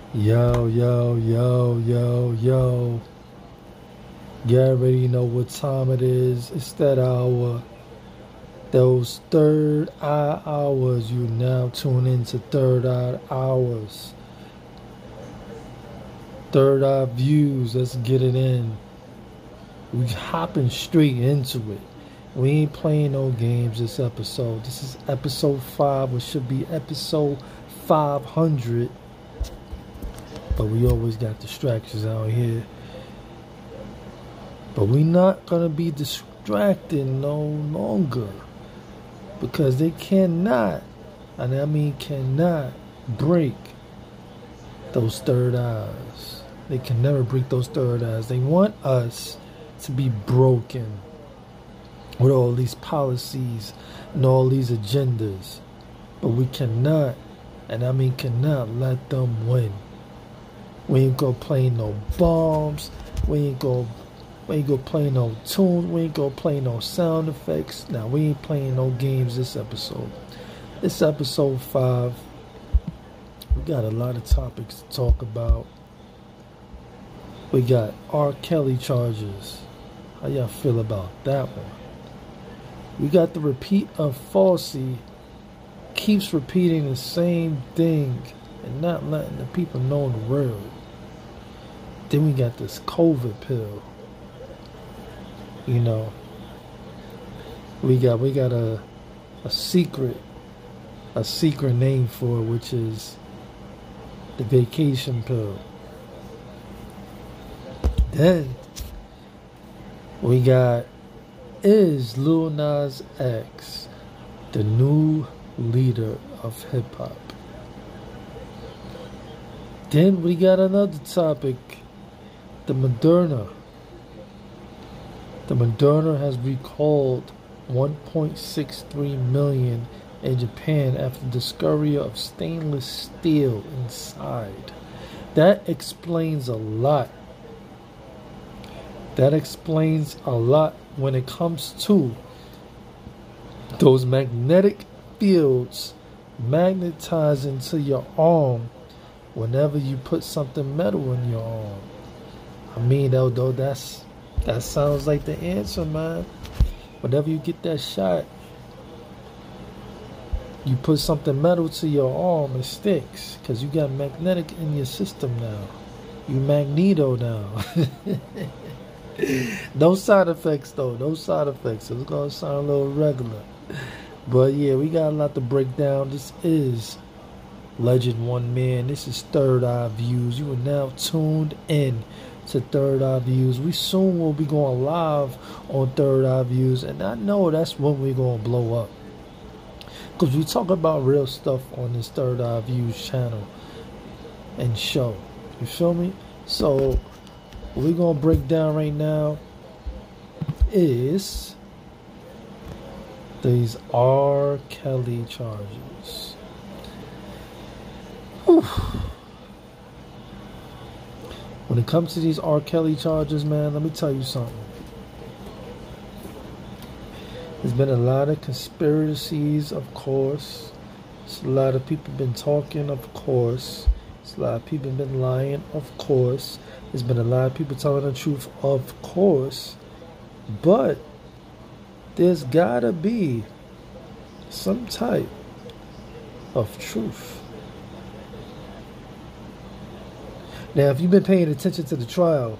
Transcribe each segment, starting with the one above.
Yo, yo, yo, yo, yo. You already know what time it is. It's that hour. Those third eye hours. You now tune into third eye hours. Third eye views. Let's get it in. We hopping straight into it. We ain't playing no games this episode. This is episode 5, which should be episode 500. But we always got distractions out here. But we not going to be distracted no longer. Because they cannot, and I mean cannot, break those third eyes. They can never break those third eyes. They want us to be broken with all these policies and all these agendas. But we cannot, and I mean cannot, let them win. We ain't gonna play no bombs. We ain't gonna play no tunes. We ain't gonna play no sound effects. Now we ain't playing no games this episode. This episode 5. We got a lot of topics to talk about. We got R. Kelly charges. How y'all feel about that one? We got the repeat of Falsey. Keeps repeating the same thing and not letting the people know the real. Then we got this COVID pill. You know, we got a secret name for it, which is the vacation pill. Then we got, is Lil Nas X the new leader of hip hop? Then we got another topic, the Moderna. The Moderna has recalled 1.63 million in Japan after discovery of stainless steel inside. That explains a lot. That explains a lot when it comes to those magnetic fields magnetizing to your arm whenever you put something metal in your arm. I mean, though that sounds like the answer, man. Whenever you get that shot, you put something metal to your arm, it sticks. Because you got magnetic in your system now. You Magneto now. No side effects, though. No side effects. It's going to sound a little regular. But, yeah, we got a lot to break down. This is Legend One Man. This is Third Eye Views. You are now tuned in to Third Eye Views. We soon will be going live on Third Eye Views, and I know that's when we're going to blow up, because we talk about real stuff on this Third Eye Views channel and show. You feel me? So what we're going to break down right now is these R. Kelly charges. Whew. When it comes to these R. Kelly charges, man, let me tell you something. There's been a lot of conspiracies, of course. There's a lot of people been talking, of course. There's a lot of people been lying, of course. There's been a lot of people telling the truth, of course. But there's gotta be some type of truth. Now, if you've been paying attention to the trial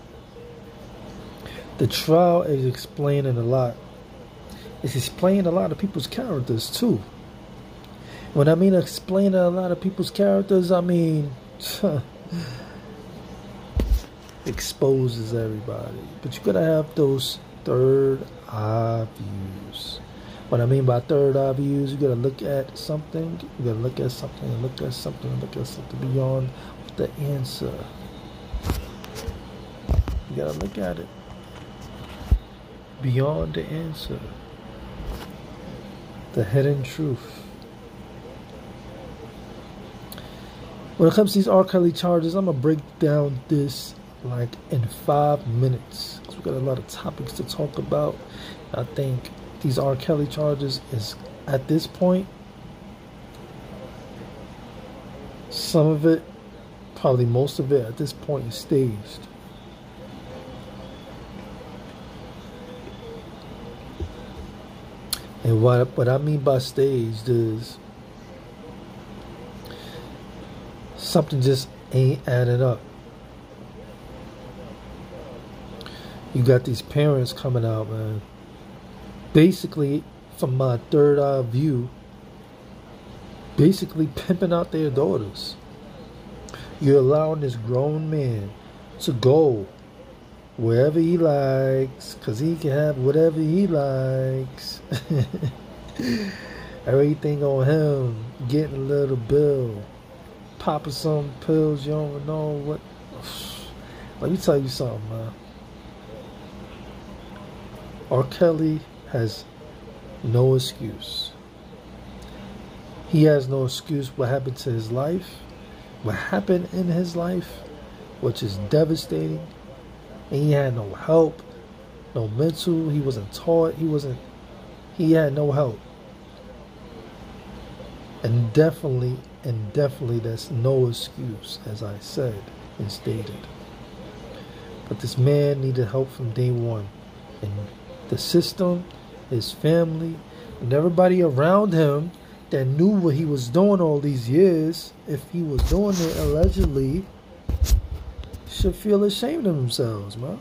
is explaining a lot. It's explaining a lot of people's characters, too. When I mean explaining a lot of people's characters, I mean exposes everybody. But you gotta have those third eye views. What I mean by third eye views, you gotta look at something, you gotta look at something, and look at something, and look at something beyond the answer. You gotta look at it beyond the answer, the hidden truth. When it comes to these R. Kelly charges, I'm gonna break down this like in 5 minutes, because we got a lot of topics to talk about. I think these R. Kelly charges is, at this point, some of it Probably most of it at this point is staged. And what I mean by staged is something just ain't adding up. You got these parents coming out, man. Basically, from my third eye view, basically pimping out their daughters. You're allowing this grown man to go wherever he likes, because he can have whatever he likes. Everything on him, getting a little bill, popping some pills, you don't know what. Let me tell you something, man. R. Kelly has no excuse. He has no excuse what happened to his life, what happened in his life, which is devastating. And he had no help, no mental, he wasn't taught, he had no help. And definitely that's no excuse, as I said and stated. But this man needed help from day one. And the system, his family, and everybody around him that knew what he was doing all these years, if he was doing it allegedly, should feel ashamed of themselves, man.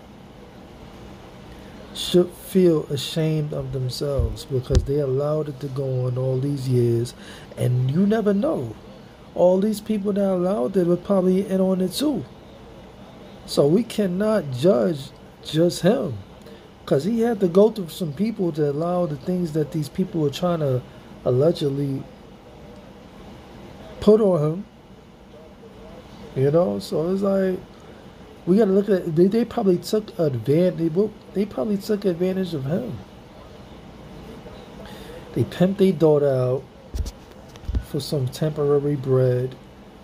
Should feel ashamed of themselves because they allowed it to go on all these years, and you never know. All these people that allowed it were probably in on it too. So we cannot judge just him, because he had to go through some people to allow the things that these people were trying to allegedly put on him. You know, so it's like, we gotta look at it. They probably took advantage. They probably took advantage of him. They pimped their daughter out for some temporary bread.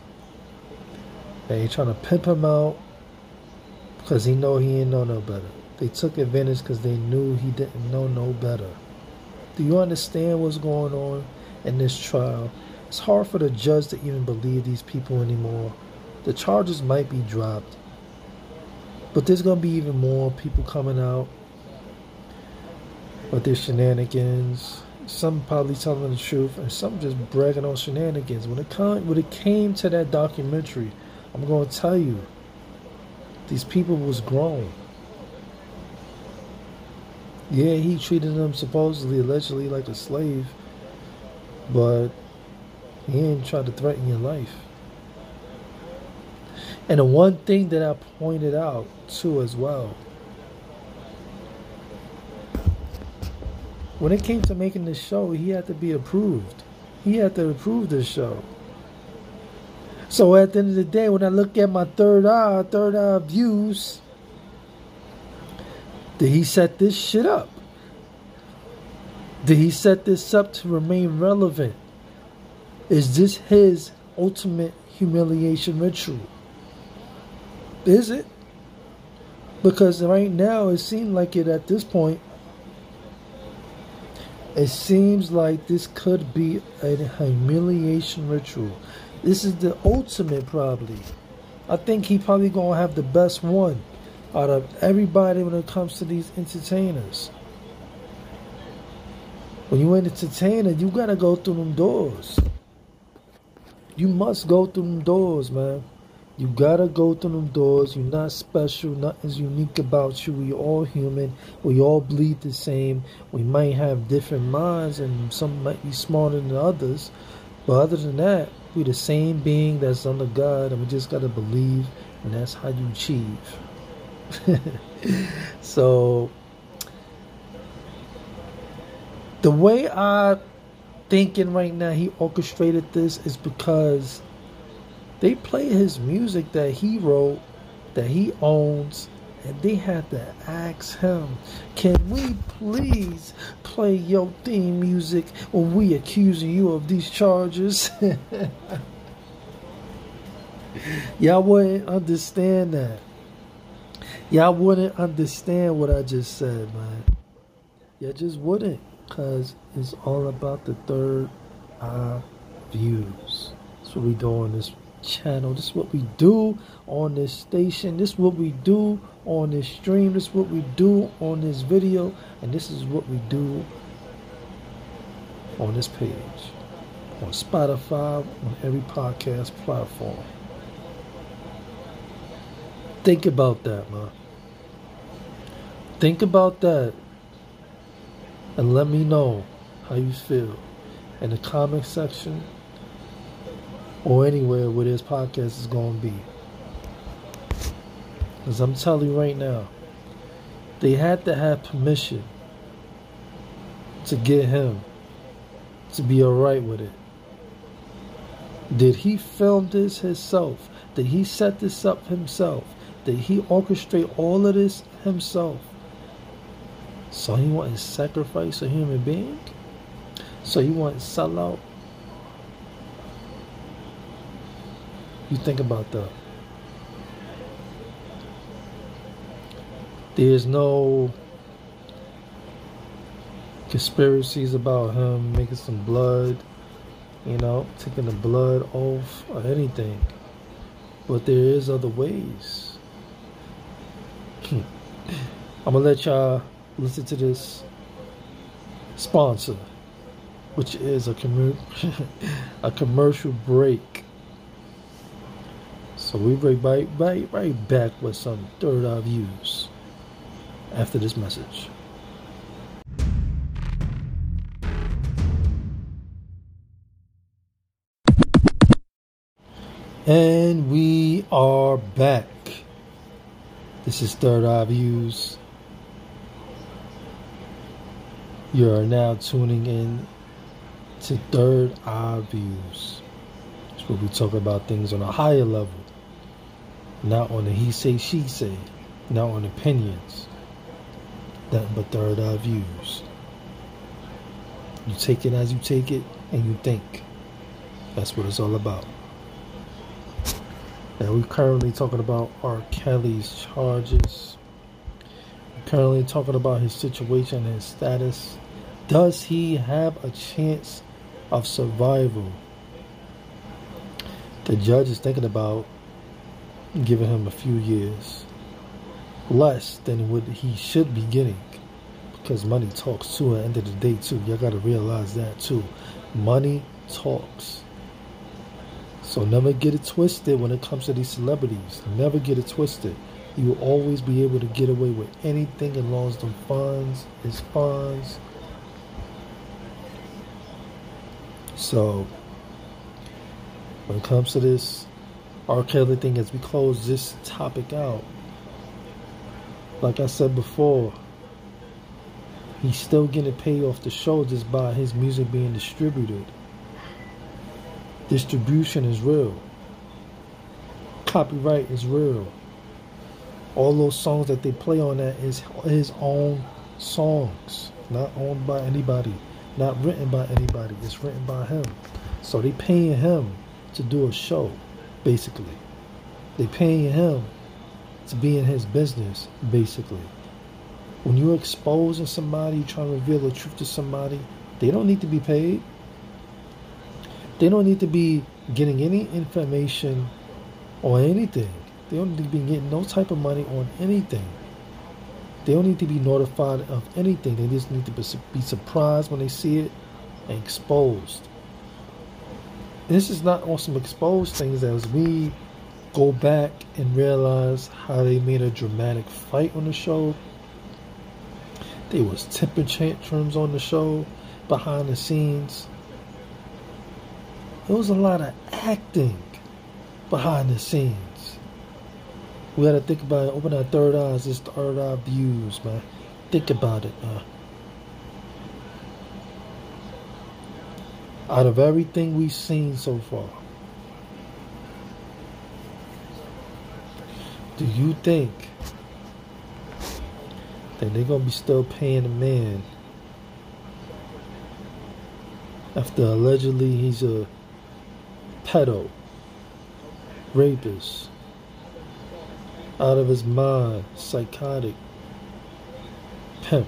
They trying to pimp him out because he ain't know no better. They took advantage because they knew he didn't know no better. Do you understand what's going on in this trial? It's hard for the judge to even believe these people anymore. The charges might be dropped, but there's going to be even more people coming out with their shenanigans. Some probably telling the truth, and some just bragging on shenanigans. When it came to that documentary, I'm going to tell you, these people was grown. Yeah, he treated them supposedly, allegedly like a slave, but he ain't trying to threaten your life. And the one thing that I pointed out too as well, when it came to making this show, he had to be approved. He had to approve this show. So at the end of the day, when I look at my third eye views, did he set this shit up? Did he set this up to remain relevant? Is this his ultimate humiliation ritual? Is it? Because right now it seems like it at this point. It seems like this could be a humiliation ritual. This is the ultimate probably. I think he probably gonna have the best one out of everybody when it comes to these entertainers. When you're an entertainer, you gotta go through them doors. You must go through them doors, man. You gotta go through them doors. You're not special. Nothing's unique about you. We all human. We all bleed the same. We might have different minds, and some might be smarter than others. But other than that, we the same being that's under God, and we just gotta believe, and that's how you achieve. So, the way I'm thinking right now, he orchestrated this is because they play his music that he wrote, that he owns, and they had to ask him, can we please play your theme music when we accusing you of these charges? Y'all wouldn't understand that. Y'all wouldn't understand what I just said, man. Y'all just wouldn't, because it's all about the third eye views. That's what we doing this channel. This is what we do on this station. This is what we do on this stream. This is what we do on this video. And this is what we do on this page. On Spotify, on every podcast platform. Think about that, man. Think about that. And let me know how you feel in the comment section or anywhere where this podcast is going to be. Because I'm telling you right now, they had to have permission to get him to be alright with it. Did he film this himself? Did he set this up himself? Did he orchestrate all of this himself? So he wanted to sacrifice a human being? So he wanted to sell out? You think about that. There's no conspiracies about him making some blood, taking the blood off or anything. But there is other ways. I'm going to let y'all listen to this sponsor, which is a commercial break. So we right back with some Third Eye Views after this message. And we are back. This is Third Eye Views. You are now tuning in to Third Eye Views. It's where we talk about things on a higher level. Not on the he say, she say. Not on opinions. Nothing but Third Eye Views. You take it as you take it, and you think. That's what it's all about. Now we're currently talking about R. Kelly's charges. We're currently talking about his situation and his status. Does he have a chance of survival? The judge is thinking about giving him a few years. Less than what he should be getting. Because money talks too at the end of the day too. Y'all gotta realize that too. Money talks. So never get it twisted when it comes to these celebrities. Never get it twisted. You will always be able to get away with anything as long as the funds is funds. So when it comes to this R. Kelly thing, as we close this topic out, like I said before, he's still getting paid off the show just by his music being distributed. Distribution is real. Copyright is real. All those songs that they play on that is his own songs. Not owned by anybody. Not written by anybody. It's written by him. So they paying him to do a show, basically. They paying him to be in his business, basically. When you're exposing somebody, trying to reveal the truth to somebody, they don't need to be paid. They don't need to be getting any information or anything. They don't need to be getting no type of money on anything. They don't need to be notified of anything. They just need to be surprised when they see it and exposed. This is not on some exposed things as we go back and realize how they made a dramatic fight on the show. There was temper tantrums on the show, behind the scenes. There was a lot of acting behind the scenes. We got to think about it. Open our third eyes. It's Third Eye Views, man. Think about it, man. Out of everything we've seen so far, do you think that they're going to be still paying the man after allegedly he's a pedo, rapist, out of his mind, psychotic, pimp?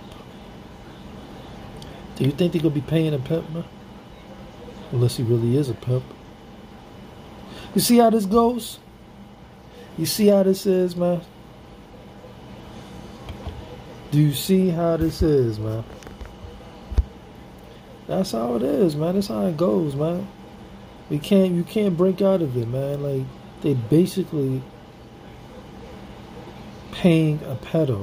Do you think they're going to be paying a pimp, man? Unless he really is a pimp. You see how this goes? You see how this is, man? Do you see how this is, man? That's how it is, man. That's how it goes, man. You can't break out of it, man. Like, they basically paying a pedo,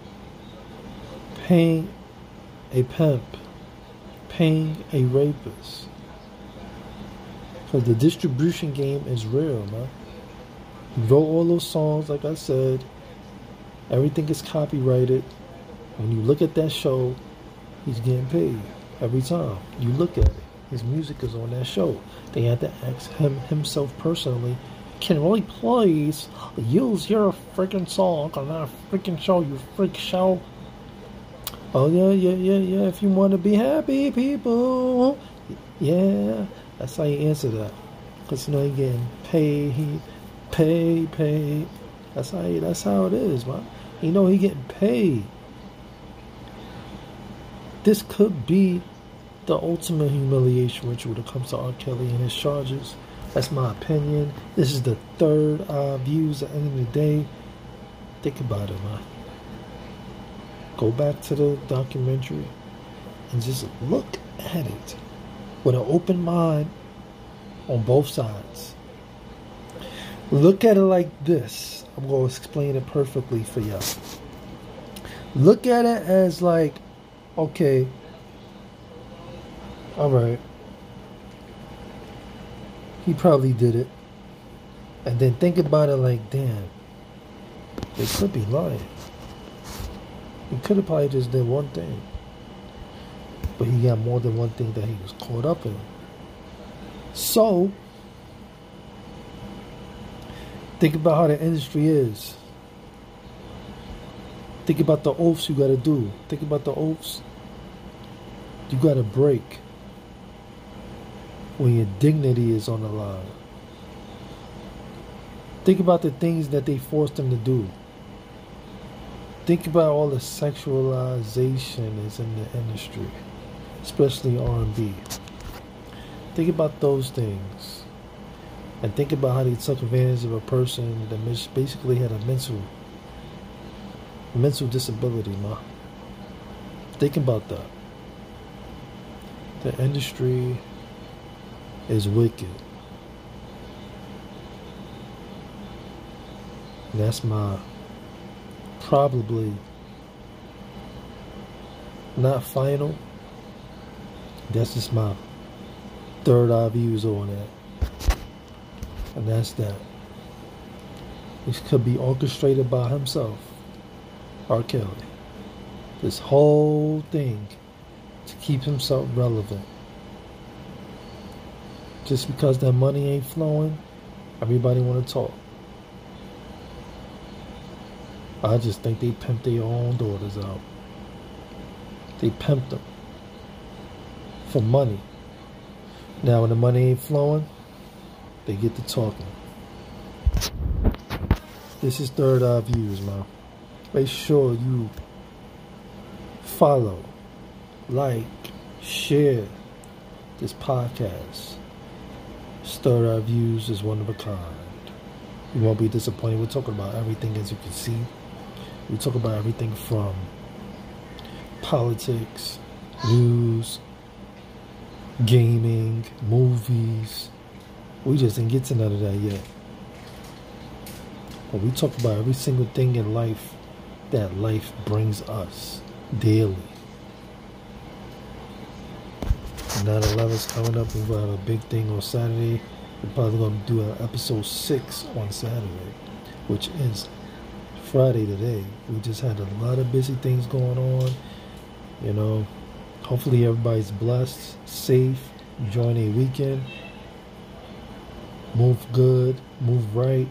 paying a pimp, paying a rapist. Because the distribution game is real, man. He wrote all those songs, like I said. Everything is copyrighted. When you look at that show, he's getting paid every time you look at it. His music is on that show. They had to ask him himself personally, can really please use your freaking song on that freaking show, you freak show? Oh yeah. If you want to be happy, people, yeah. That's how you answer that. Cause you know you're getting paid. That's how it is, man. You know he getting paid. This could be the ultimate humiliation ritual when it comes to R. Kelly and his charges. That's my opinion. This is the third views at the end of the day. Think about it, man. Go back to the documentary and just look at it with an open mind on both sides. Look at it like this. I'm going to explain it perfectly for y'all. Look at it as like, okay, alright, he probably did it. And then think about it like, damn, they could be lying. He could have probably just did one thing, but he got more than one thing that he was caught up in. So, think about how the industry is. Think about the oaths you gotta do. Think about the oaths you gotta break when your dignity is on the line. Think about the things that they forced them to do. Think about all the sexualization is in the industry, especially R&B. Think about those things. And think about how they took advantage of a person that basically had a mental disability, man. Think about that. The industry is wicked. And that's my probably not final. That's just my third eye views on that. And that's that. This could be orchestrated by himself, R. Kelly. This whole thing to keep himself relevant. Just because that money ain't flowing, everybody want to talk. I just think they pimp their own daughters out. They pimp them for money. Now when the money ain't flowing, they get to talking. This is Third Eye Views, man. Make sure you follow, like, share this podcast. Third Eye Views is one of a kind. You won't be disappointed. We're talking about everything, as you can see. We talk about everything from politics, news, gaming, movies. We just didn't get to none of that yet. But we talk about every single thing in life that life brings us daily. 9/11's coming up. We're going to have a big thing on Saturday. We're probably going to do an episode 6 on Saturday, which is Friday today. We just had a lot of busy things going on. You know, hopefully everybody's blessed, safe, enjoying a weekend. Move good, move right,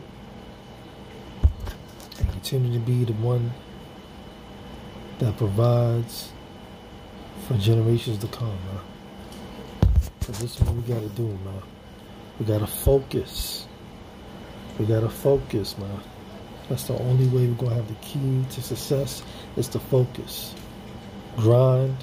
and continue to be the one that provides for generations to come, man. So this is what we gotta do, man. We gotta focus. We gotta focus, man. That's the only way we're gonna have the key to success is to focus. Grind.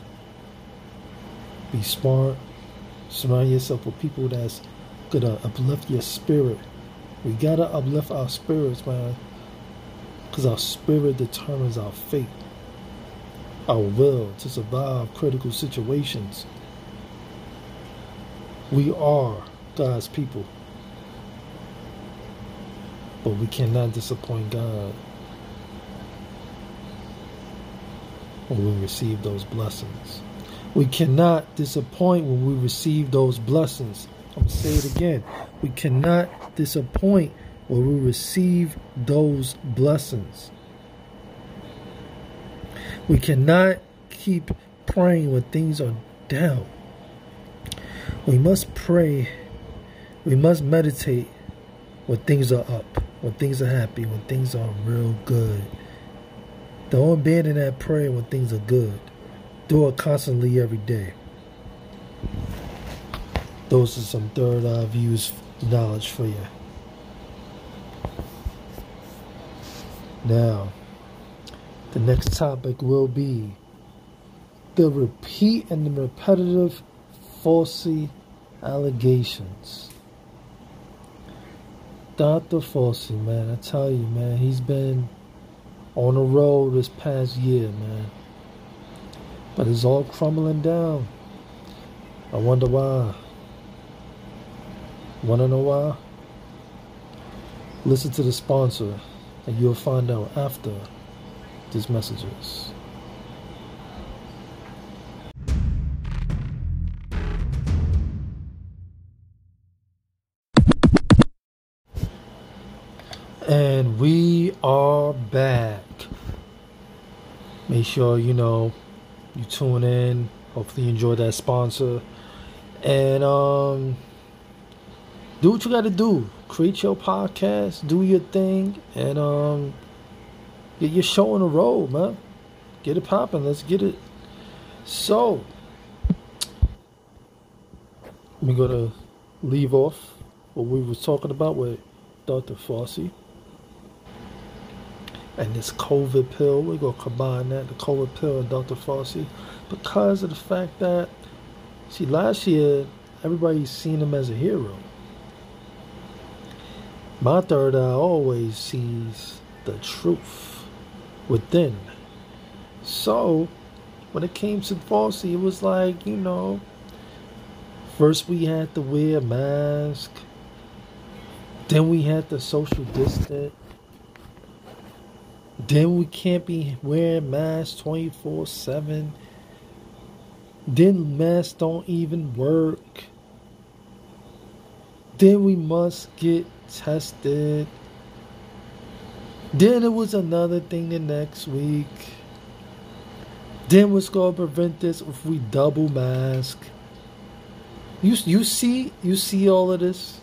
Be smart. Surround yourself with people that's gonna uplift your spirit We gotta uplift our spirits, man. Because our spirit determines our fate. Our will to survive critical situations. We are God's people. But we cannot disappoint God when we receive those blessings. We cannot disappoint when we receive those blessings. I'm going to say it again. We cannot disappoint when we receive those blessings. We cannot keep praying when things are down. We must pray. We must meditate when things are up, when things are happy, when things are real good. Don't abandon that prayer when things are good. Do it constantly every day. Those are some third eye views knowledge for you. Now, the next topic will be the repeat and the repetitive falsity allegations. Dr. Fauci, man, I tell you, man, he's been on the road this past year, man. But it's all crumbling down. I wonder why. Want to know why? Listen to the sponsor, and you'll find out after these messages. And we are back. Make sure, you tune in. Hopefully you enjoy that sponsor. And do what you got to do. Create your podcast. Do your thing. And get your show on the road, man. Get it popping. Let's get it. So, we're going to leave off what we was talking about with Dr. Fauci. And this COVID pill, we're going to combine that, the COVID pill and Dr. Fauci, because of the fact that, see, last year, everybody's seen him as a hero. My third eye always sees the truth within. So, when it came to Fauci, it was like, first we had to wear a mask, then we had to social distance. Then we can't be wearing masks 24/7. Then masks don't even work. Then we must get tested. Then it was another thing the next week. Then what's going to prevent this if we double mask? You see all of this?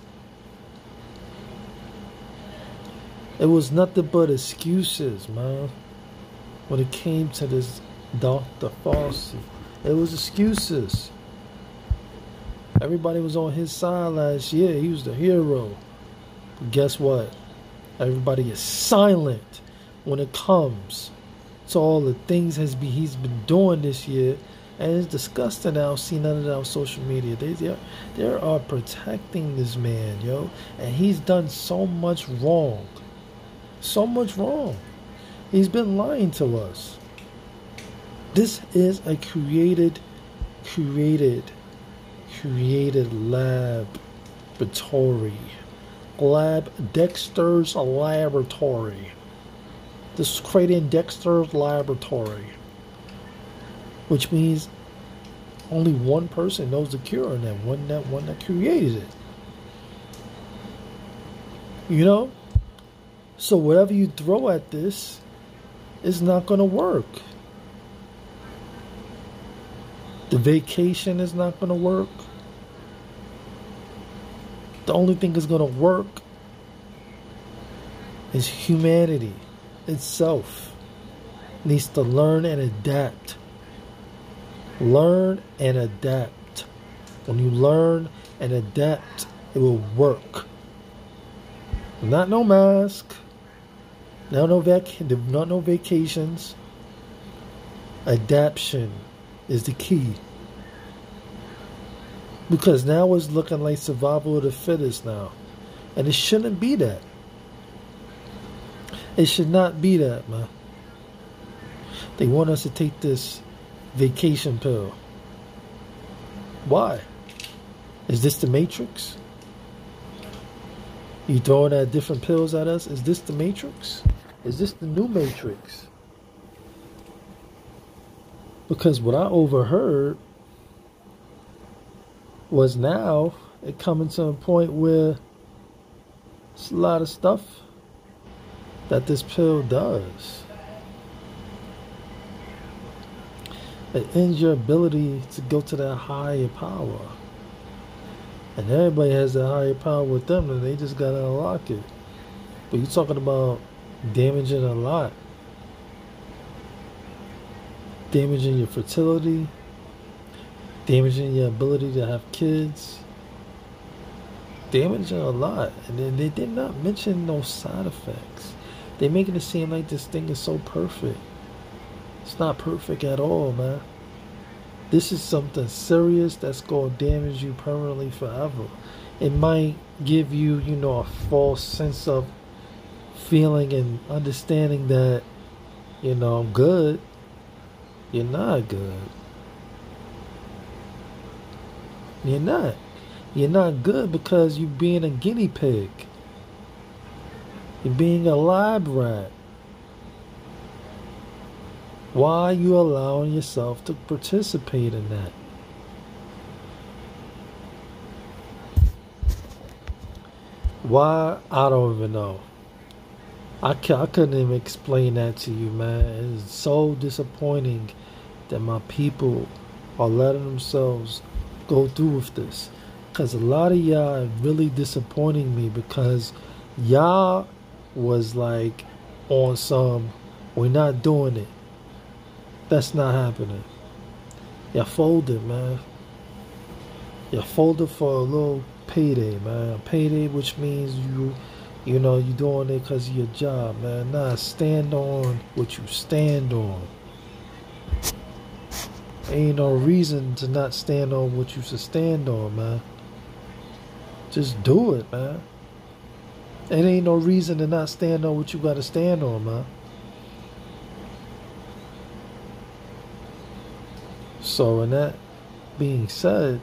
It was nothing but excuses, man. When it came to this Dr. Fauci, it was excuses. Everybody was on his side last year. He was the hero. But guess what? Everybody is silent when it comes to all the things he's been doing this year. And it's disgusting now. See none of that on social media. They are protecting this man, yo. And he's done so much wrong. So much wrong. He's been lying to us. This is a created laboratory. Dexter's laboratory. This is created in Dexter's laboratory. Which means only one person knows the cure, and that one that created it. So whatever you throw at this is not going to work. The vacation is not going to work. The only thing that's going to work is humanity itself needs to learn and adapt. Learn and adapt. When you learn and adapt, it will work. Not no mask. Not no vacations. Adaption is the key. Because now it's looking like survival of the fittest now. And it shouldn't be that. It should not be that, man. They want us to take this vacation pill. Why? Is this the Matrix? You throwing out different pills at us? Is this the Matrix? Is this the new Matrix? Because what I overheard was now it coming to a point where it's a lot of stuff that this pill does. It ends your ability to go to that higher power. And everybody has that higher power with them, and they just gotta unlock it. But you're talking about damaging a lot. Damaging your fertility, damaging your ability to have kids, damaging a lot. And then they did not mention no side effects. They're making it seem like this thing is so perfect. It's not perfect at all, man. This is something serious that's going to damage you permanently forever. It might give you, a false sense of feeling and understanding that, I'm good. You're not good. You're not. You're not good because you're being a guinea pig. You're being a lab rat. Why are you allowing yourself to participate in that? Why? I don't even know. I couldn't even explain that to you, man. It's so disappointing that my people are letting themselves go through with this. Because a lot of y'all are really disappointing me because y'all was like on some, we're not doing it. That's not happening. Y'all folded, man. Y'all folded for a little payday, man. A payday, which means you're doing it because of your job, man. Nah, stand on what you stand on. Ain't no reason to not stand on what you should stand on, man. Just do it, man. It ain't no reason to not stand on what you got to stand on, man. So, in that being said,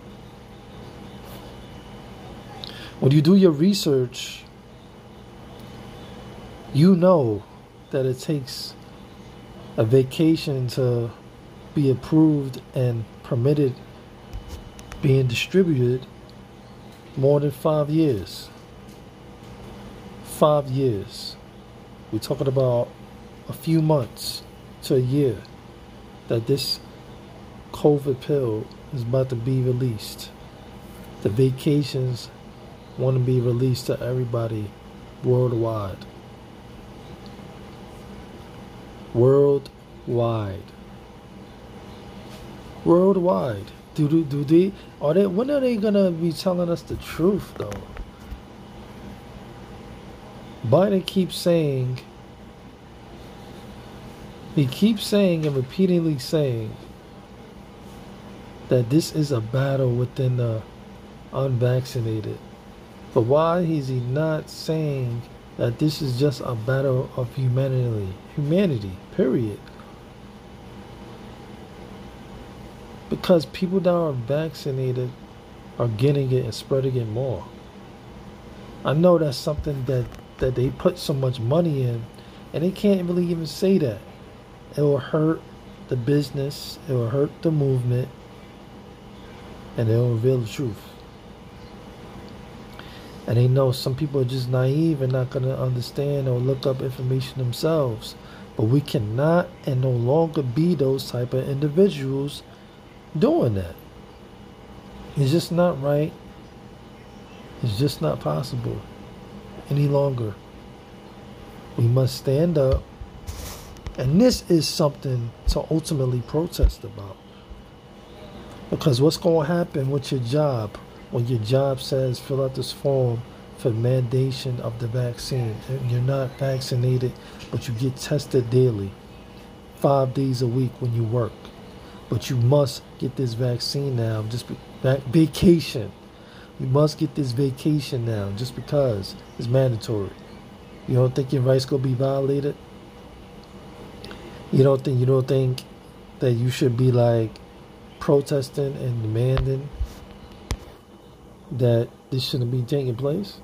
when you do your research, you know that it takes a vacation to be approved and permitted being distributed more than 5 years. 5 years. We're talking about a few months to a year that this COVID pill is about to be released. The vacations want to be released to everybody worldwide. Worldwide. Do they? When are they gonna be telling us the truth, though? Biden keeps saying. He keeps saying and repeatedly saying that this is a battle within the unvaccinated. But why is he not saying that this is just a battle of humanity, period? Because people that are vaccinated are getting it and spreading it more. I know that's something that they put so much money in, and they can't really even say that. It will hurt the business, it will hurt the movement, and it will reveal the truth. And they know some people are just naive and not going to understand or look up information themselves. But we cannot and no longer be those type of individuals doing that. It's just not right. It's just not possible any longer. We must stand up. And this is something to ultimately protest about. Because what's going to happen with your job when your job says fill out this form for mandation of the vaccine? And you're not vaccinated, but you get tested daily, 5 days a week when you work. But you must get this vaccine now. Just vacation. You must get this vacation now just because it's mandatory. You don't think your rights gonna be violated? You don't think that you should be like protesting and demanding that this shouldn't be taking place?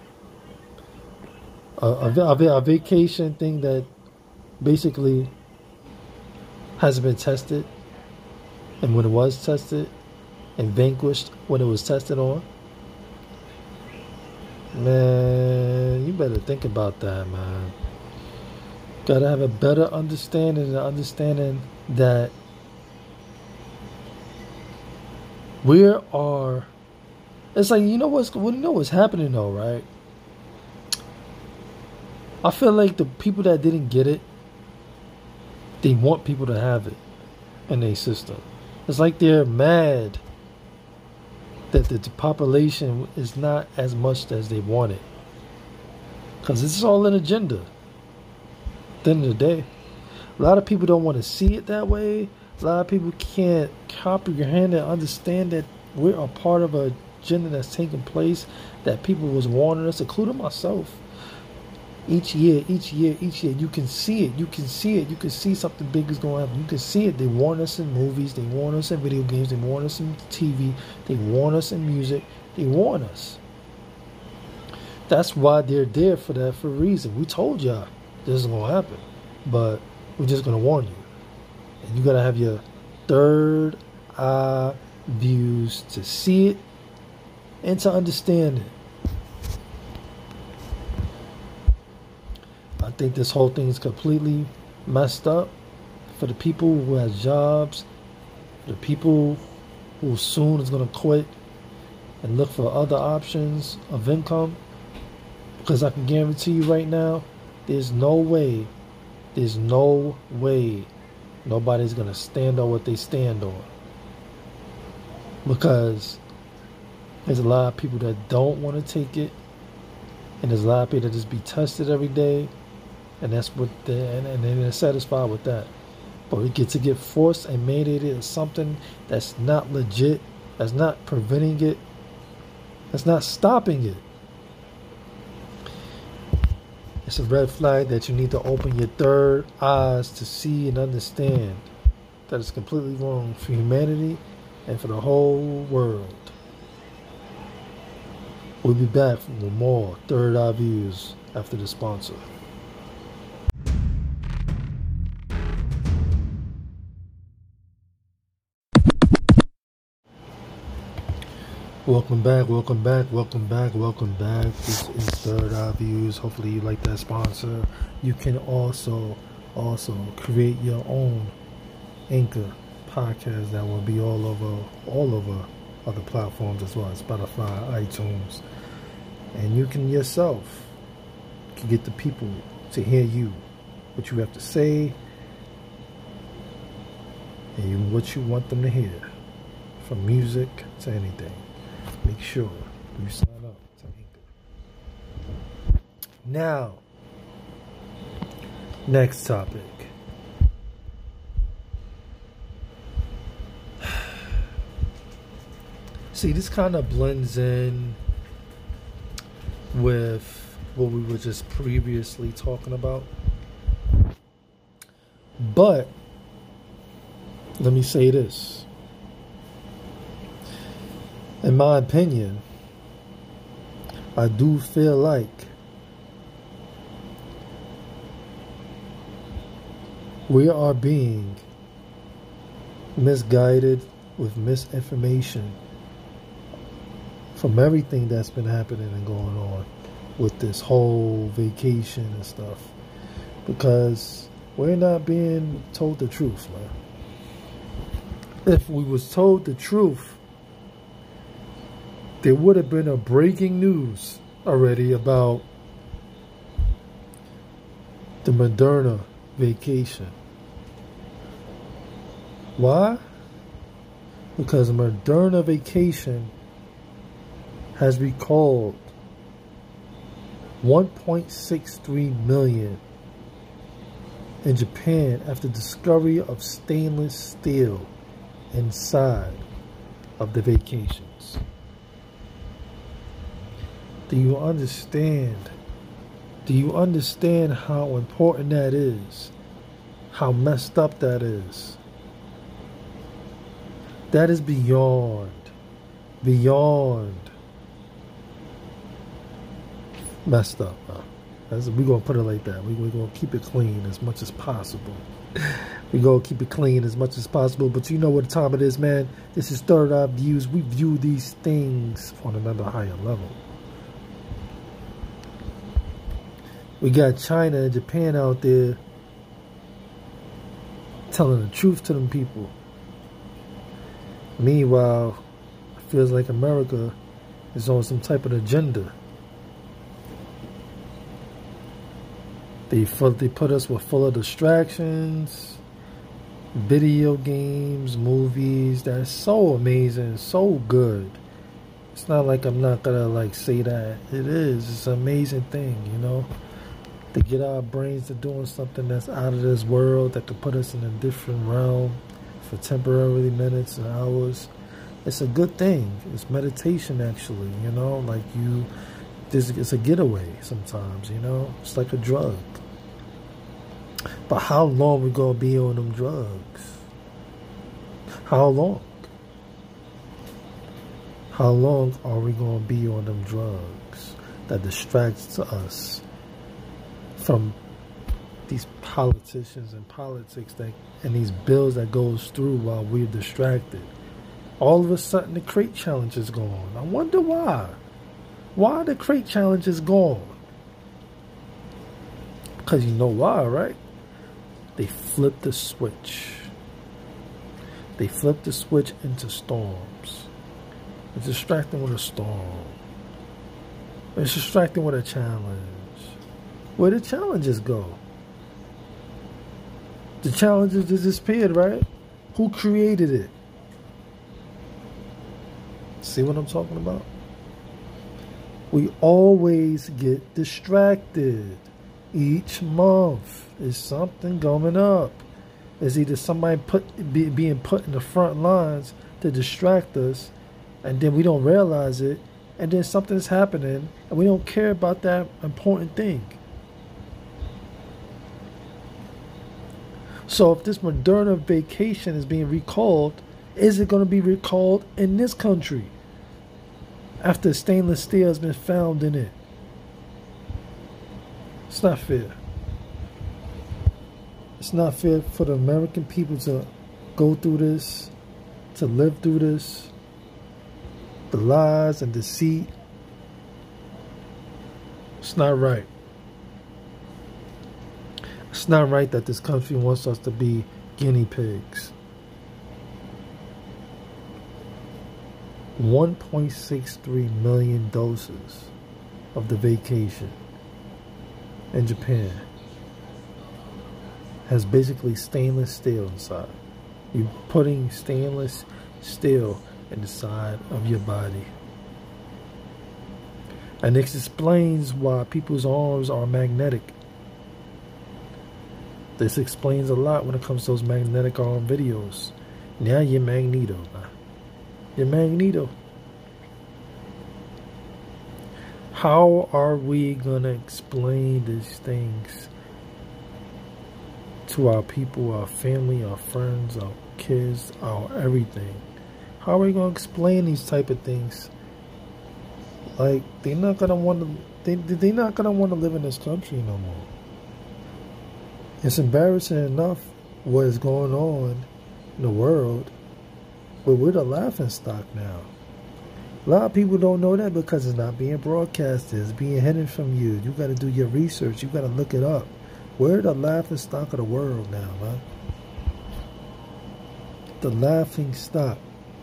A vacation thing that basically hasn't been tested, and when it was tested and vanquished when it was tested on, man, you better think about that, man. Gotta have a better understanding that it's like, you know what's happening though, right? I feel like the people that didn't get it, they want people to have it in their system. It's like they're mad that the population is not as much as they want it. Because it's all an agenda. At the end of the day, a lot of people don't want to see it that way. A lot of people can't comprehend and understand that we're a part of an agenda that's taking place, that people was warning us, including myself. Each year, you can see it. You can see something big is going to happen. You can see it. They warn us in movies. They warn us in video games. They warn us in TV. They warn us in music. They warn us. That's why they're there for that, for a reason. We told y'all this is going to happen, but we're just going to warn you. And you got to have your third eye views to see it and to understand it. I think this whole thing is completely messed up for the people who has jobs, the people who soon is going to quit and look for other options of income. Because I can guarantee you right now, there's no way nobody's going to stand on what they stand on. Because there's a lot of people that don't want to take it, and there's a lot of people that just be tested every day. And that's what and they're satisfied with that. But we get forced and mandated as something that's not legit, that's not preventing it, that's not stopping it. It's a red flag that you need to open your third eyes to see and understand that it's completely wrong for humanity and for the whole world. We'll be back with more Third Eye Views after the sponsor. Welcome back. This is Third Eye Views. Hopefully you like that sponsor. You can also create your own Anchor podcast that will be all over other platforms as well as Spotify, iTunes. And you can yourself get the people to hear you, what you have to say, and what you want them to hear, from music to anything. Make sure you sign up to Anchor. Now, next topic. See, this kind of blends in with what we were just previously talking about. But let me say this. In my opinion, I do feel like we are being misguided with misinformation from everything that's been happening and going on with this whole vacation and stuff, because we're not being told the truth, man. If we was told the truth, there would have been a breaking news already about the Moderna vacation. Why? Because Moderna vacation has recalled 1.63 million in Japan after discovery of stainless steel inside of the vacations. Do you understand? Do you understand how important that is? How messed up that is? That is beyond messed up. We're going to put it like that. We're going to keep it clean as much as possible. We're going to keep it clean as much as possible. But you know what time it is, man. This is Third Eye Views. We view these things on another higher level. We got China and Japan out there telling the truth to them people. Meanwhile, it feels like America is on some type of agenda. They put us with full of distractions, video games, movies. That's so amazing, so good. It's not like I'm not gonna say that. It is. It's an amazing thing, you know. To get our brains to doing something that's out of this world, that could put us in a different realm for temporarily minutes and hours. It's a good thing. It's meditation, actually, you know. It's a getaway sometimes, you know. It's like a drug. But how long we gonna be on them drugs? How long? How long are we gonna be on them drugs that distracts us from these politicians and politics and these bills that goes through while we're distracted? All of a sudden the crate challenge is gone. I wonder why. Why the crate challenge is gone? Because you know why, right? They flipped the switch. They flipped the switch into storms. It's distracting with a storm. It's distracting with a challenge. Where the challenges go? The challenges disappeared, right? Who created it? See what I'm talking about? We always get distracted. Each month is something coming up. It's either somebody being put in the front lines to distract us, and then we don't realize it, and then something's happening, and we don't care about that important thing. So if this Moderna vacation is being recalled, is it going to be recalled in this country after stainless steel has been found in it? It's not fair. It's not fair for the American people to go through this, to live through this, the lies and deceit. It's not right. It's not right that this country wants us to be guinea pigs. 1.63 million doses of the vacation in Japan has basically stainless steel inside. You're putting stainless steel in the side of your body. And this explains why people's arms are magnetic. This explains a lot when it comes to those magnetic arm videos. Now you're Magneto. You're Magneto. How are we going to explain these things to our people, our family, our friends, our kids, our everything? How are we going to explain these type of things? Like, they're not going to want to, they're not going to want to live in this country no more. It's embarrassing enough what is going on in the world, but we're the laughing stock now. A lot of people don't know that because it's not being broadcasted. It's being hidden from you. You got to do your research. You got to look it up. We're the laughing stock of the world now, man. The laughing stock.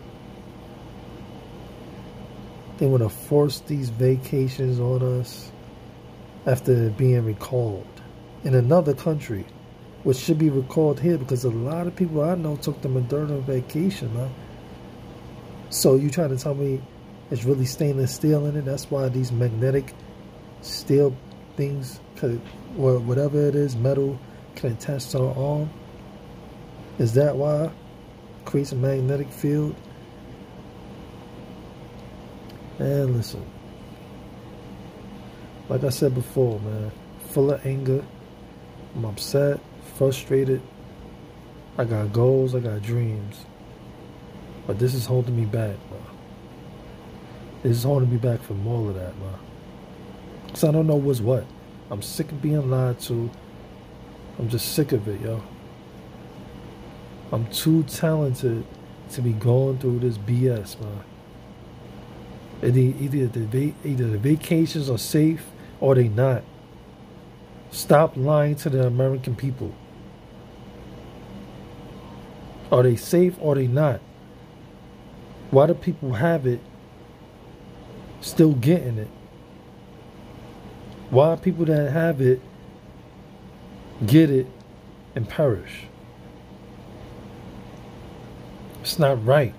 They want to force these vacations on us after being recalled in another country, which should be recalled here because a lot of people I know took the Moderna vacation, man. So you trying to tell me it's really stainless steel in it? That's why these magnetic steel things, or whatever it is, metal, can attach to our arm? Is that why it creates a magnetic field? And listen, Like I said before, man, full of anger. I'm upset, frustrated. I got goals, I got dreams. But this is holding me back, man. This is holding me back from all of that, man. Because I don't know what's what. I'm sick of being lied to. I'm just sick of it, yo. I'm too talented to be going through this BS, man. Either the vacations are safe or they not. Stop lying to the American people. Are they safe or they not? Why do people have it still getting it? Why are people that have it get it and perish? It's not right.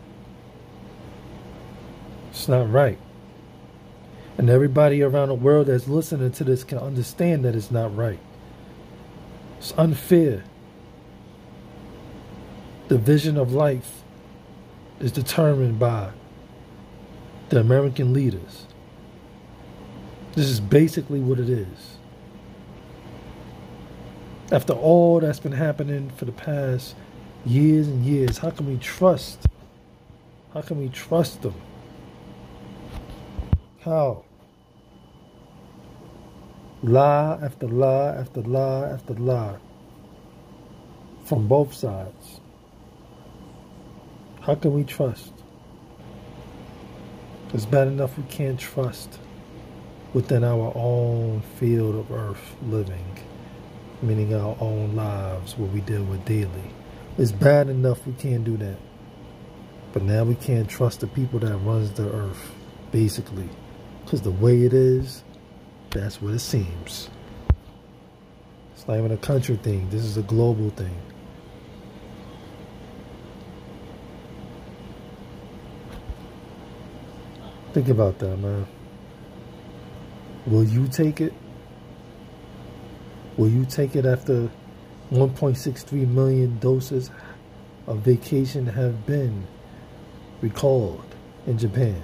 It's not right. And everybody around the world that's listening to this can understand that it's not right. It's unfair. The vision of life is determined by the American leaders. This is basically what it is. After all that's been happening for the past years and years, how can we trust? How can we trust them? How? Lie after lie after lie after lie. From both sides. How can we trust? It's bad enough we can't trust within our own field of earth living, meaning our own lives, what we deal with daily. It's bad enough we can't do that. But now we can't trust the people that runs the earth, basically. Because the way it is, that's what it seems. It's not even a country thing. This is a global thing. Think about that, man. Will you take it? Will you take it after 1.63 million doses of vacation have been recalled in Japan?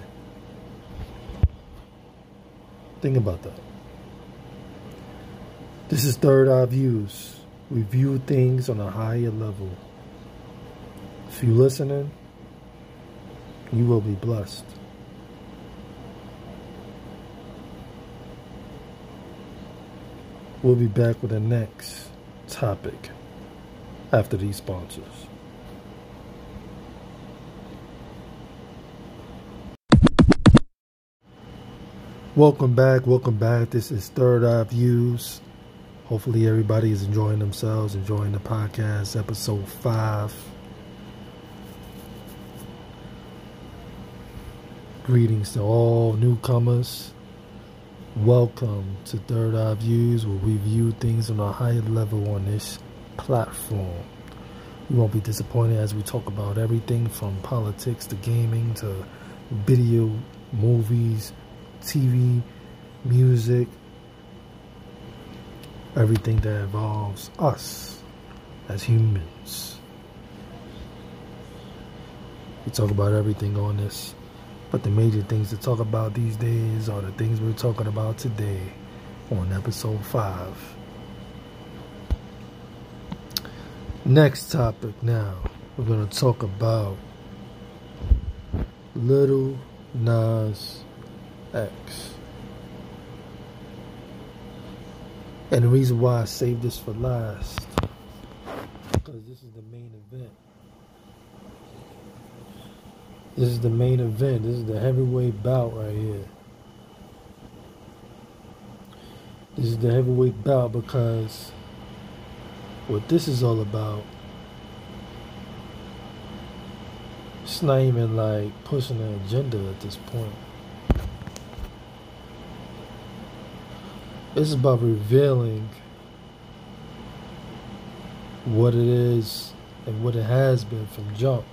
Think about that. This is Third Eye Views. We view things on a higher level. If you're listening, you will be blessed. We'll be back with the next topic after these sponsors. Welcome back. This is Third Eye Views. Hopefully everybody is enjoying themselves, enjoying the podcast, episode 5. Greetings to all newcomers. Welcome to Third Eye Views, where we view things on a higher level on this platform. You won't be disappointed as we talk about everything from politics to gaming to video, movies, TV, music, everything that involves us as humans. We talk about everything on this. But the major things to talk about these days are the things we're talking about today on episode 5. Next topic now, we're going to talk about Lil Nas X. And the reason why I saved this for last, because this is the main event. This is the main event. This is the heavyweight bout right here. This is the heavyweight bout because what this is all about, it's not even like pushing an agenda at this point. It's about revealing what it is and what it has been from jump.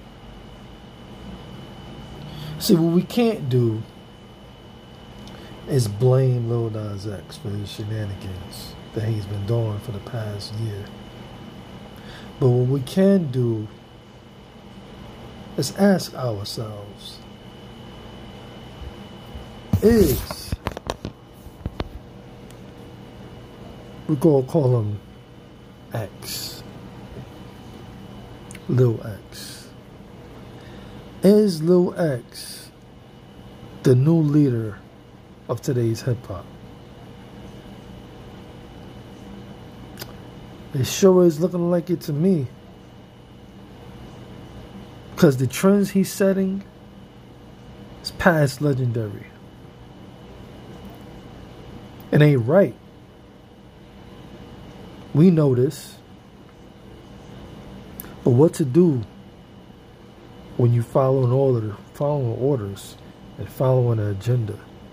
See, what we can't do is blame Lil Nas X for his shenanigans that he's been doing for the past year. But what we can do is ask ourselves, is we're going to call him X. Lil X. Is Lil X the new leader of today's hip-hop? It sure is looking like it to me. Because the trends he's setting is past legendary. It ain't right. We know this. But what to do when you following orders and following an agenda?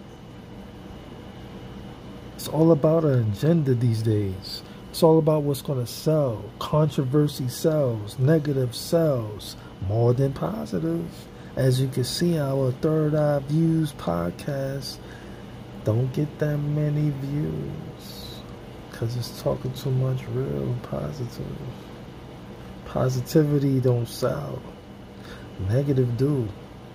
It's all about an agenda these days. It's all about what's going to sell. Controversy sells. Negative sells more than positive. As you can see, our Third Eye Views podcast don't get that many views because it's talking too much real positive. Positivity don't sell. Negative do.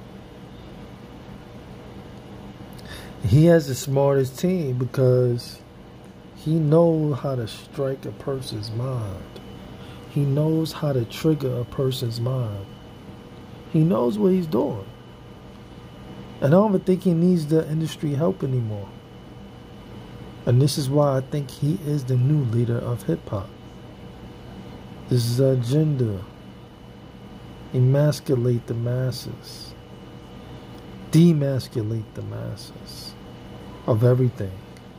He has the smartest team because he knows how to strike a person's mind. He knows how to trigger a person's mind. He knows what he's doing. And I don't even think he needs the industry help anymore. And this is why I think he is the new leader of hip-hop. This is an agenda. Emasculate the masses. Demasculate the masses of everything.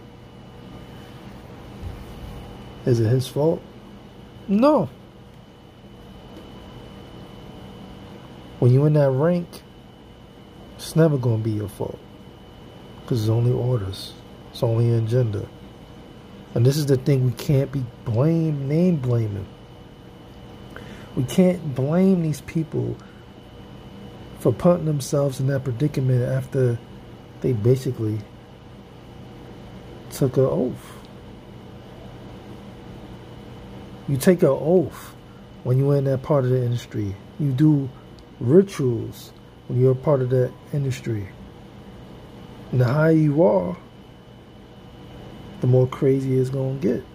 Is it his fault? No. When you're in that rank, it's never going to be your fault. Because it's only orders. It's only an agenda. And this is the thing we can't be name blaming. We can't blame these people for putting themselves in that predicament after they basically took an oath. You take an oath when you're in that part of the industry. You do rituals when you're a part of that industry. And the higher you are, the more crazy it's going to get.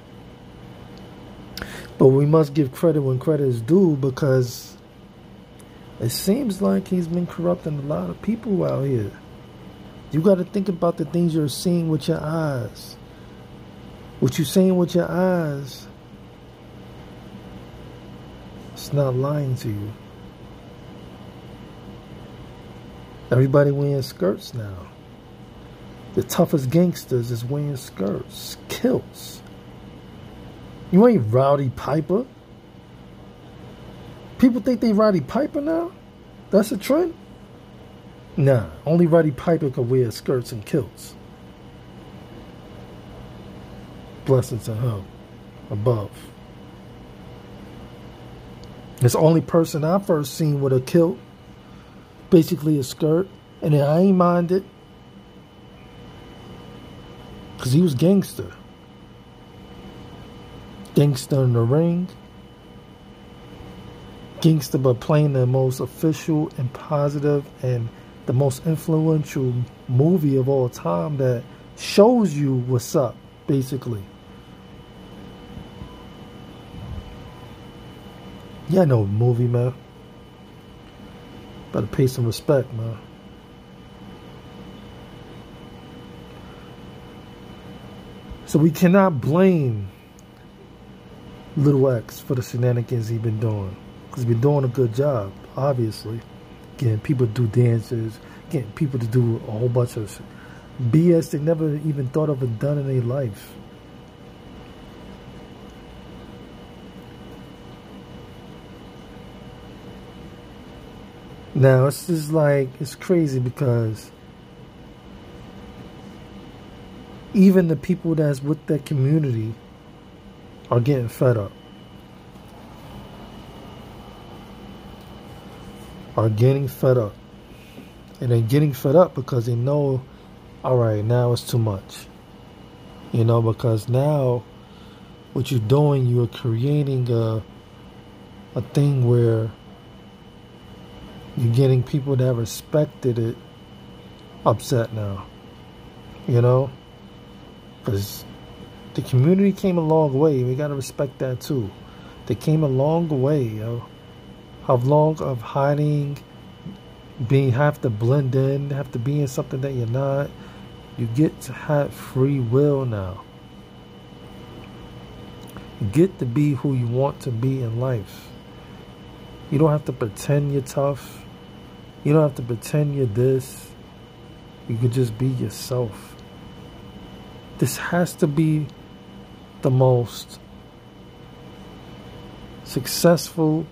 But we must give credit when credit is due, because it seems like he's been corrupting a lot of people out here. You got to think about the things you're seeing with your eyes. What you're seeing with your eyes, it's not lying to you. Everybody wearing skirts now. The toughest gangsters is wearing skirts, kilts. You ain't Rowdy Piper. People think they Roddy Piper now? That's a trend? Nah, only Roddy Piper can wear skirts and kilts. Blessings to him above. It's the only person I first seen with a kilt, basically a skirt, and then I ain't minded because he was gangster. Gangster in the ring. Gangster, but playing the most official and positive and the most influential movie of all time that shows you what's up, basically. Yeah, I know movie, man. Better pay some respect, man. So we cannot blame Little X for the shenanigans he's been doing. Because he's been doing a good job, obviously. Getting people to do dances, getting people to do a whole bunch of BS they never even thought of and done in their life. Now, it's just like, it's crazy because even the people that's with that community are getting fed up. Are getting fed up. And they're getting fed up because they know, all right, now it's too much. You know, because now what you're doing, you're creating a thing where you're getting people that respected it upset now. You know? Because The community came a long way. We gotta respect that too. They came a long way, yo. How long of hiding, have to blend in, have to be in something that you're not. You get to have free will now. You get to be who you want to be in life. You don't have to pretend you're tough. You don't have to pretend you're this. You could just be yourself. This has to be the most successful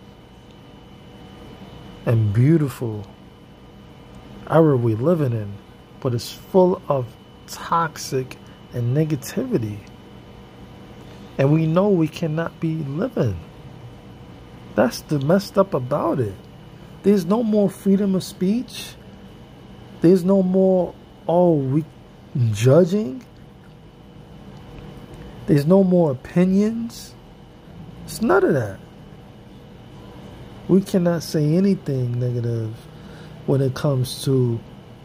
and beautiful era we're living in, but it's full of toxic and negativity. And we know we cannot be living. That's the messed up about it. There's no more freedom of speech. There's no more, we judging. There's no more opinions. It's none of that. We cannot say anything negative when it comes to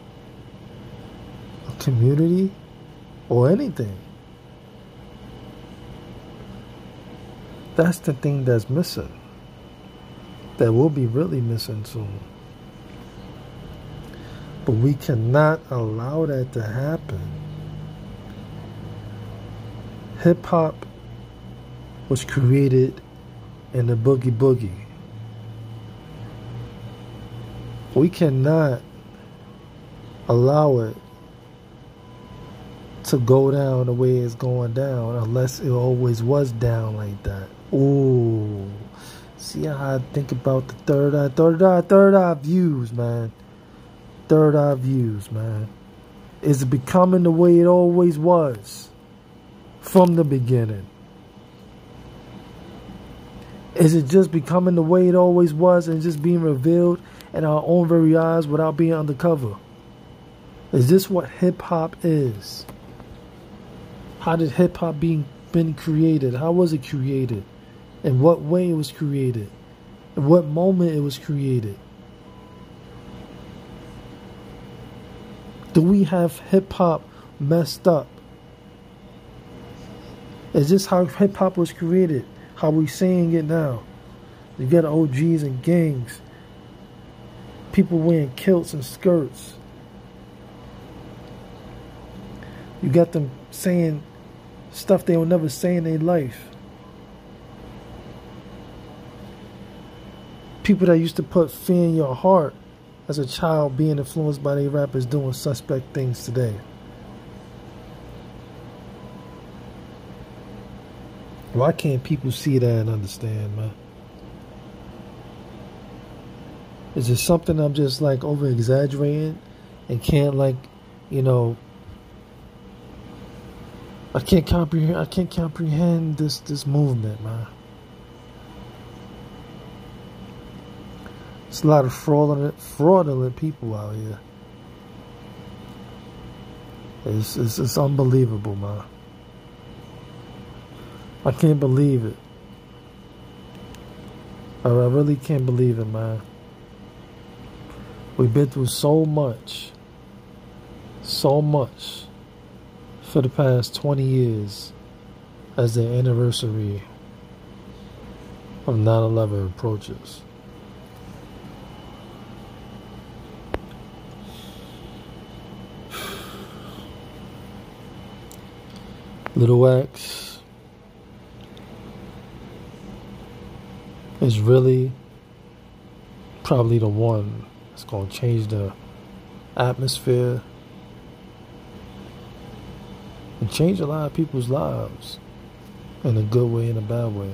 a community or anything. That's the thing that's missing. That will be really missing soon. But we cannot allow that to happen. Hip-hop was created in the boogie boogie. We cannot allow it to go down the way it's going down unless it always was down like that. Ooh. See how I think about the third eye views, man. Third eye views, man. Is it becoming the way it always was from the beginning? Is it just becoming the way it always was and just being revealed in our own very eyes without being undercover? Is this what hip-hop is? How did hip-hop been created? How was it created? In what way it was created? In what moment it was created? Do we have hip-hop messed up? Is this how hip-hop was created? How we seeing it now? You got OGs and gangs. People wearing kilts and skirts. You got them saying stuff they will never say in their life. People that used to put fear in your heart as a child being influenced by their rappers doing suspect things today. Why can't people see that and understand, man? Is it something I'm just like over exaggerating and can't I can't comprehend this movement, man. It's a lot of fraudulent people out here. It's unbelievable, man. I can't believe it. I really can't believe it, man. We've been through so much for the past 20 years as the anniversary of 9/11 approaches. Little X is really probably the one that's going to change the atmosphere and change a lot of people's lives in a good way and a bad way.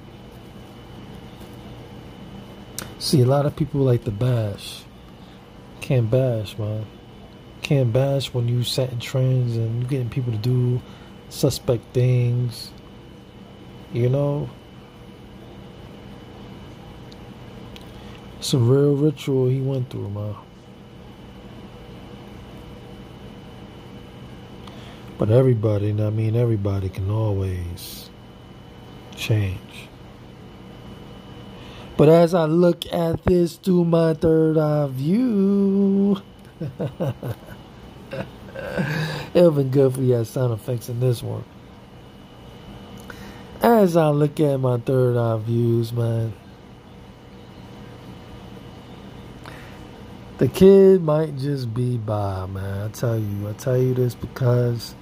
See, a lot of people like to bash. Can't bash, man. Can't bash when you setting trends and you getting people to do suspect things, you know. It's a real ritual he went through, man. But everybody can always change. But as I look at this through my third eye view, it would have been good if we had sound effects in this one. As I look at my third eye views, man, the kid might just be by, man. I tell you this because,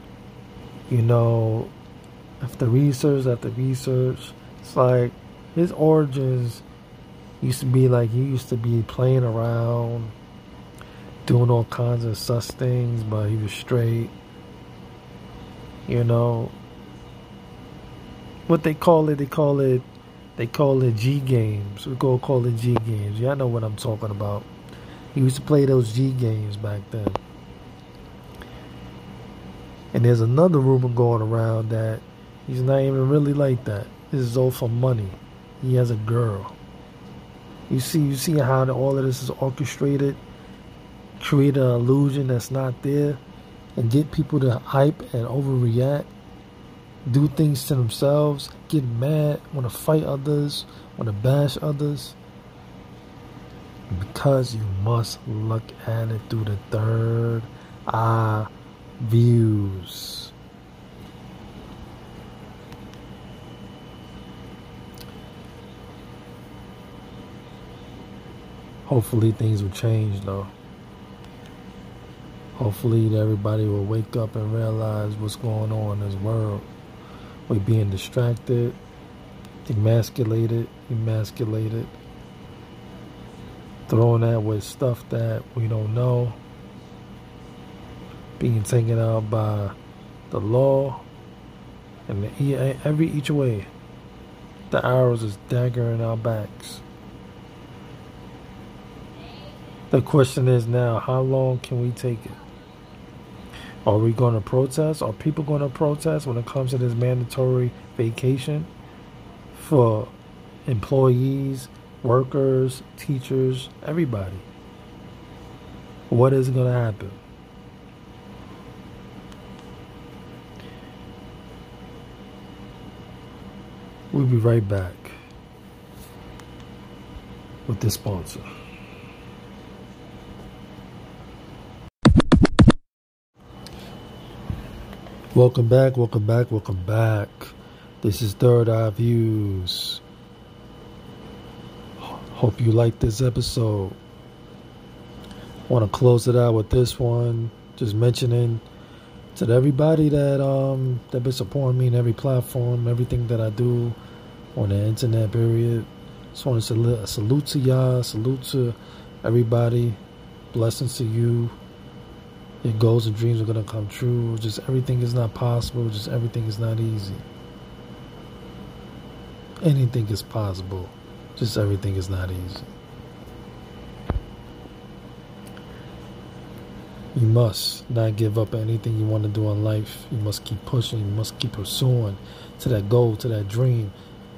after research, it's like his origins used to be like he used to be playing around, doing all kinds of sus things, but he was straight. What they call it G games. We go call it G games. Y'all know what I'm talking about. He used to play those G games back then. And there's another rumor going around that he's not even really like that. This is all for money. He has a girl. You see how all of this is orchestrated? Create an illusion that's not there and get people to hype and overreact. Do things to themselves, get mad, want to fight others, want to bash others. Because you must look at it through the third eye views. Hopefully things will change though. Hopefully everybody will wake up and realize what's going on in this world. We're being distracted, emasculated, thrown at with stuff that we don't know, being taken out by the law, and each way, the arrows is daggering our backs. The question is now, how long can we take it? Are we going to protest? Are people going to protest when it comes to this mandatory vacation for employees, workers, teachers, everybody? What is going to happen? We'll be right back with this sponsor. Welcome back. This is Third Eye Views. Hope you like this episode. Want to close it out with this one. Just mentioning to everybody that been supporting me in every platform, everything that I do on the internet, period. Just want to salute to y'all, salute to everybody. Blessings to you. Your goals and dreams are going to come true. Just everything is not possible. Just everything is not easy. Anything is possible. Just everything is not easy. You must not give up on anything you want to do in life. You must keep pushing. You must keep pursuing to that goal, to that dream.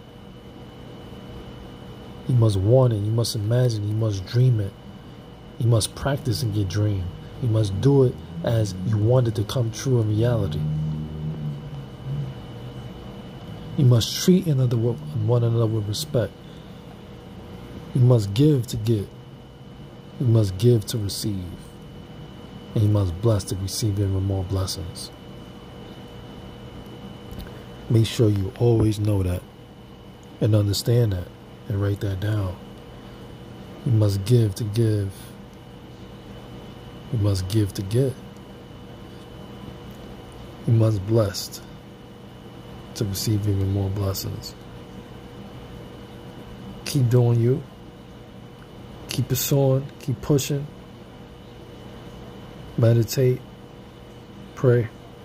You must want it. You must imagine. You must dream it. You must practice in your dream. You must do it as you want it to come true in reality. You must treat one another with respect. You must give to get. You must give to receive. And you must bless to receive even more blessings. Make sure you always know that and understand that and write that down. You must give to give. You must give to get. You must bless to receive even more blessings. Keep doing you. Keep pursuing. Keep pushing. Meditate. Pray.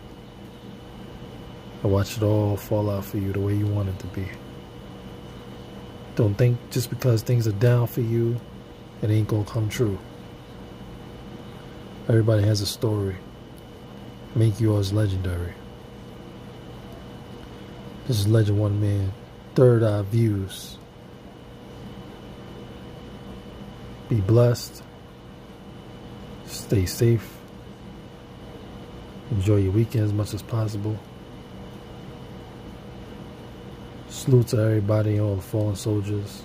And watch it all fall out for you the way you want it to be. Don't think just because things are down for you, it ain't gonna come true. Everybody has a story. Make yours legendary. This is Legend One Man. Third Eye Views. Be blessed. Stay safe. Enjoy your weekend as much as possible. Salute to everybody, all the fallen soldiers,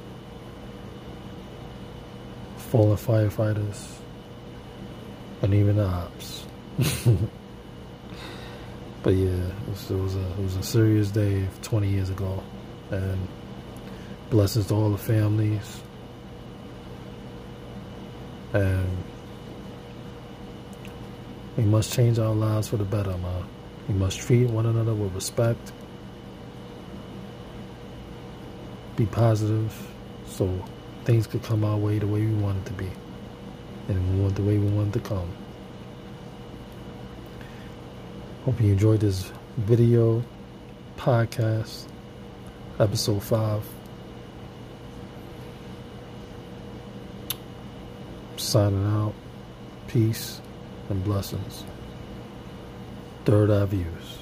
fallen firefighters, and even the ops. But yeah, it was a serious day 20 years ago, and blessings to all the families, and we must change our lives for the better, man. We must treat one another with respect, be positive, so things could come our way the way we want it to be, and we want the way we want it to come. Hope you enjoyed this video podcast, episode 5. Signing out. Peace and blessings. Third Eye Views.